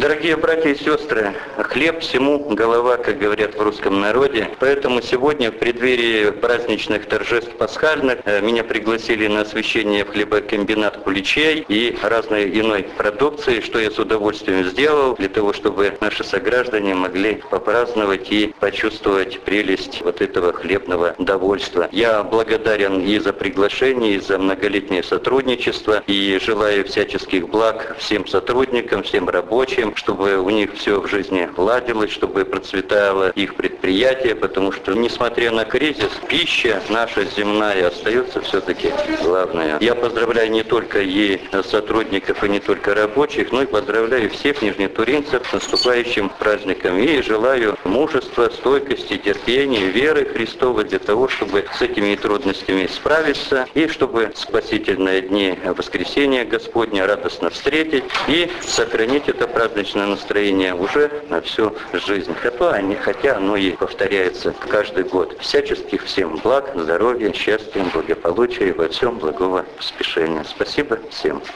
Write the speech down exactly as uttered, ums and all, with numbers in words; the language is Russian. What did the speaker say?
Дорогие братья и сестры, хлеб всему голова, как говорят в русском народе. Поэтому сегодня в преддверии праздничных торжеств пасхальных меня пригласили на освящение в хлебокомбинат Куличей и разной иной продукции, что я с удовольствием сделал, для того, чтобы наши сограждане могли попраздновать и почувствовать прелесть вот этого хлебного довольства. Я благодарен и за приглашение, и за многолетнее сотрудничество, и желаю всяческих благ всем сотрудникам, всем рабочим, чтобы у них все в жизни ладилось, чтобы процветало их предприятие, потому что, несмотря на кризис, пища наша земная остается все-таки главная. Я поздравляю не только и сотрудников, и не только рабочих, но и поздравляю всех нижнетуринцев с наступающим праздником. И желаю мужества, стойкости, терпения, веры Христовой для того, чтобы с этими трудностями справиться, и чтобы спасительные дни воскресения Господня радостно встретить и сохранить это праздничное настроение уже на всю жизнь. Хотя, хотя оно и повторяется каждый год. Всяческих всем благ, здоровья, счастья, благополучия и во всем благого поспешения. Спасибо всем.